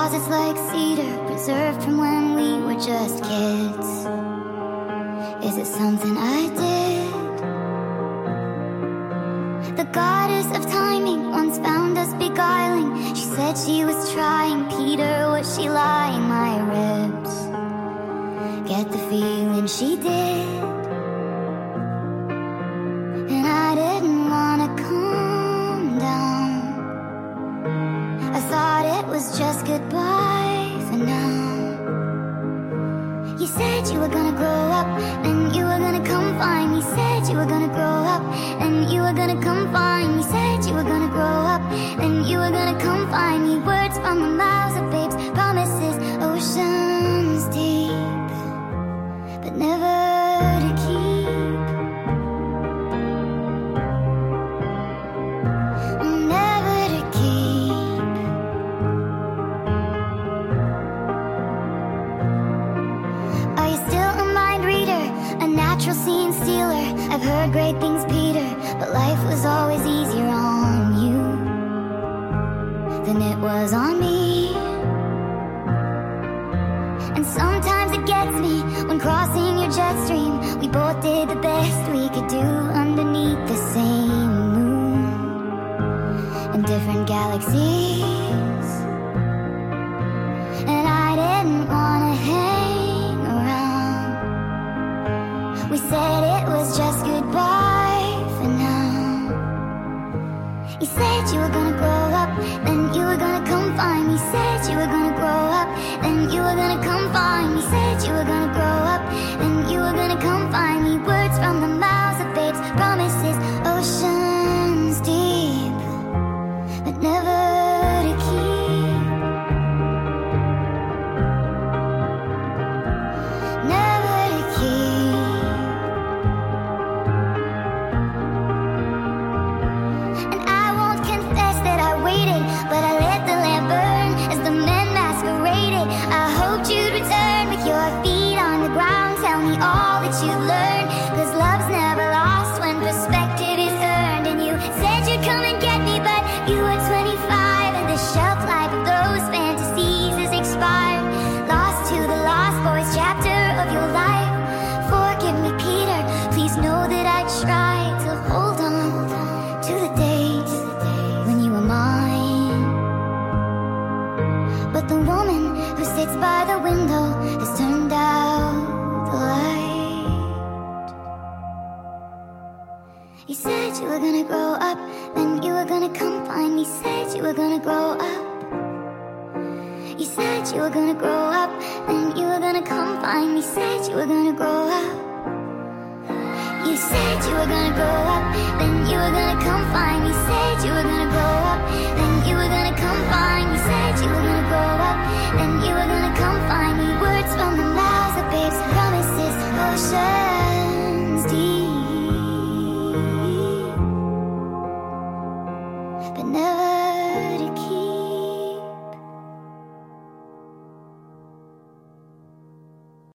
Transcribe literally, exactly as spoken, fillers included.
closets like cedar, preserved from when we were just kids. Is it something I did? The goddess of timing once found us beguiling. She said she was trying. Peter, was she lying? My ribs get the feeling she did. And I didn't wanna calm down. I thought it was just goodbye for now. You said you were gonna grow up, and you were gonna come find me. Said you were gonna grow up, and you were gonna come find me. Said you were gonna grow up, and you were gonna come find me. Words from the mouths of babes, promises oceans deep, but never to keep. Never to keep. Are you still a mind reader, a natural scene stealer? I've heard great things, Peter, but life was always easier on you than it was on me. And sometimes it gets me when crossing your jet stream. We both did the best we could do underneath the same moon in different galaxies. And I didn't wanna hang around. We said it was just goodbye for now. You said you were gonna grow up, then you were gonna come find me. Said you were gonna grow up, then you were gonna come find me. Said you were gonna grow up, then you were gonna come find me. Words from the mouths of babes, promises oceans deep, but never to keep. Never to keep. And I won't confess that I waited, but I let the lamp burn as the men masqueraded. I hoped you'd return with your feet on the ground. Tell me all that you've learned, 'cause love's never lost when perspective is earned. And you said you'd come and get me, but you were twenty-five, and the shelf life of those fantasies is expired. Lost to the lost boys chapter of your life. Forgive me, Peter, please know that I tried to hold on to the days when you were mine. But the woman who sits by the window has turned out the light. You said you were gonna grow up, then you were gonna come find me. Said you were gonna grow up. You said you were gonna grow up, then you were gonna come find me. Said you were gonna grow up. You said you were gonna grow up, then you were gonna come find me. Said you were gonna grow up.